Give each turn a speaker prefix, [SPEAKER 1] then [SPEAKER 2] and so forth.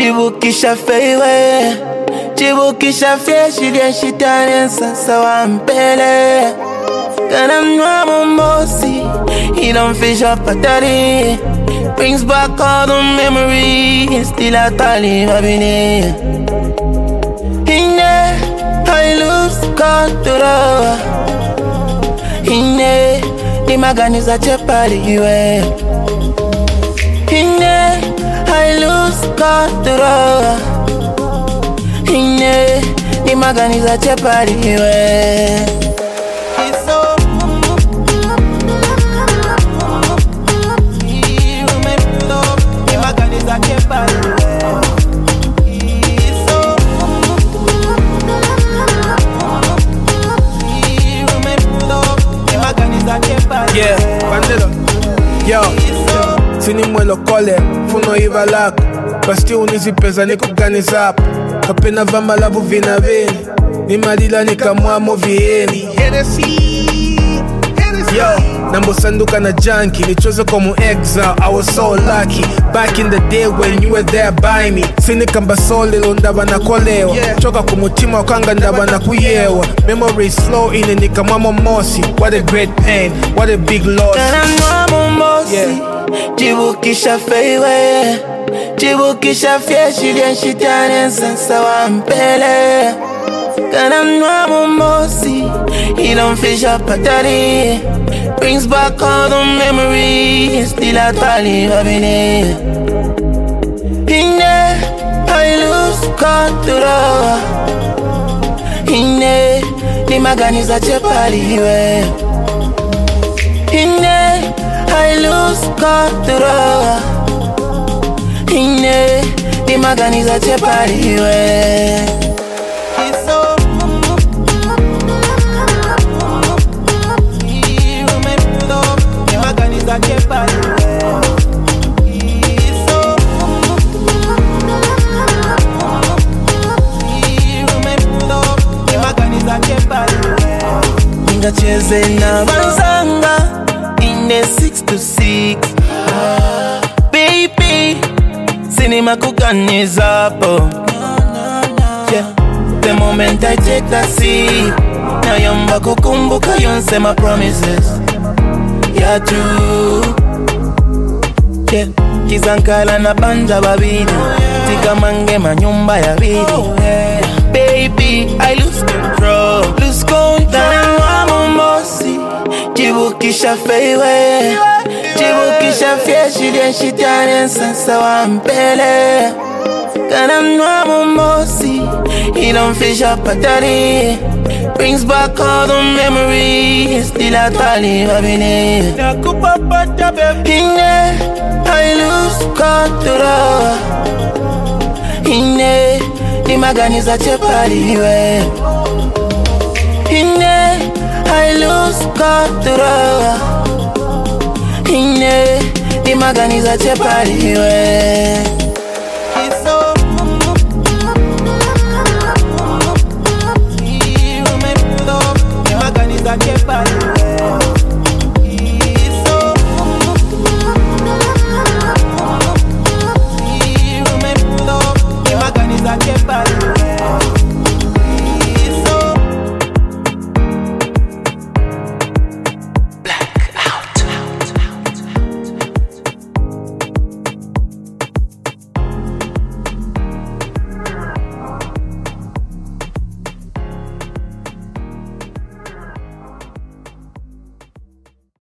[SPEAKER 1] Chibukisha feiwe, chibukisha fieshi dia shitani sasa wampele. Kana mwa mumbosi, he don't fish up patari. Brings back all the memories, still a tali mabini. Hine, I lose control. Hine, ni magani za chepali iwe. Hine, I lose control. Hine, ni magani za chepali iwe.
[SPEAKER 2] Yeah, bandera. Yo, sini mwelo kole, funo iva lako. Basti unizi pesa niko gani zapo. Kapena vamba labu vina vini. Ni madila nikamwa movieni. Yo, nambo sanduka na junkie. Nichoze komu exile, I was so lucky. Back in the day when you were there by me. Sini kamba solilo ndaba na kolewa. Choka kumutima wakanga ndaba na kuyewa. Memories slow ine nikamwa mosi. What a great pain, what a big loss.
[SPEAKER 1] Kana mwa mosi, chibukisha feiwe. Chibukisha fieshi dia shitani sasa wampele. Kana mwa mumbosi, he don't fish up patari. Brings back all the memories, still a tali mabini. Hine, I lose control. Hine, ni magani za chepali iwe. Hine, I lose control. Hine, ni magani za chepali iwe. Cheze na banzanga in the 6 to 6. Baby, cinema kuganiza po. Yeah, the moment I take that seat, na yamba kukumbuka yonse my promises. Yeah, true. Yeah, kizankala na banja babidi. Tika mange manyumba ya bidi. Baby, I lose control. Lose control. Chibukisha feiwe, chibukisha fieshi dia shitani sasa wampele. Kana mwa mumbosi, he don't fish up patari. Brings back all the memories, still a tali mabini. Hine, I lose control. Hine, ni magani za chepali iwe. Hine, I lose control. Hine, ni magani za chepali iwe.